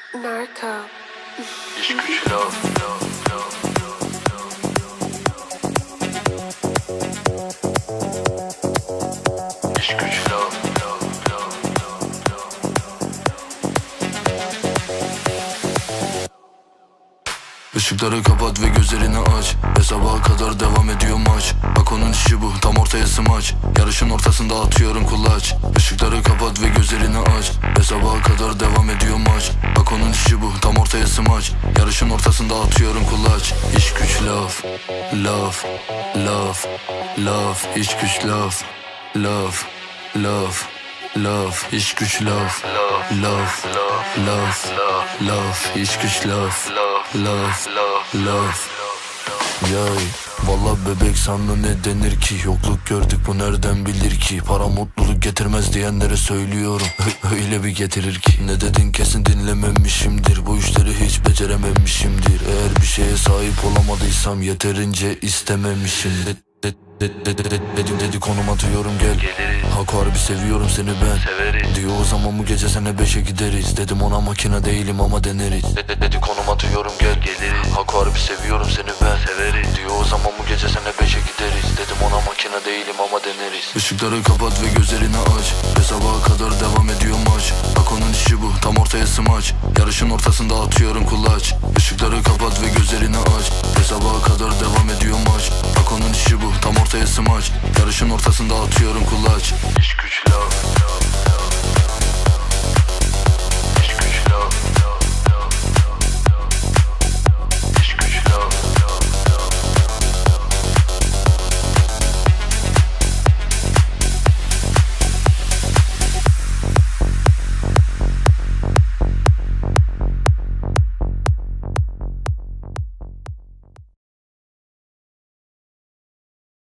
Narco. İş güç laf. İş güç laf. Işıkları kapat ve gözlerini aç ve sabaha kadar devam ediyor maç. Bak onun işi bu, tam ortaya smaç. Yarışın ortasında atıyorum kulaç. Işıkları kapat ve gözlerini aç ve sabaha kadar devam ediyor maç. Bak onun işi bu, tam ortaya smaç. Yarışın ortasında atıyorum kulaç. İş güç laf, laf, laf, laf. İş güç laf, laf, laf, laf. İş güç laf, laf, laf, laf. İş güç laf, laf, laf. Yay, valla bebek sana ne denir ki? Yokluk gördük, bu nereden bilir ki? Para mutluluk getirmez diyenlere söylüyorum. Öyle bir getirir ki. Ne dedin kesin dinlememişimdir. Bu işleri hiç becerememişimdir. Eğer bir şeye sahip olamadıysam yeterince istememişimdir. Dedi konum atıyorum gel. Hak harbi seviyorum seni ben. Severiz. Diyor o zaman bu gece sene 5'e gideriz. Dedim ona makine değilim ama deneriz. Dedi konum atıyorum gel. Geliriz. Hak harbi seviyorum seni ben. Severiz. Diyor o zaman bu gece sene 5'e gideriz. Dedim ona makine değilim ama deneriz. Işıkları kapat ve gözlerini aç ve sabaha kadar devam ediyor maç. Bak onun işi bu, tam ortaya smaç. Yarışın ortasında atıyorum kulaç. Işıkları kapat ve gözlerini aç ve sabaha kadar devam ediyor maç. Bak onun işi bu, tam ortaya smaç. Yarışın ortasında atıyorum kulaç. İş güç laf.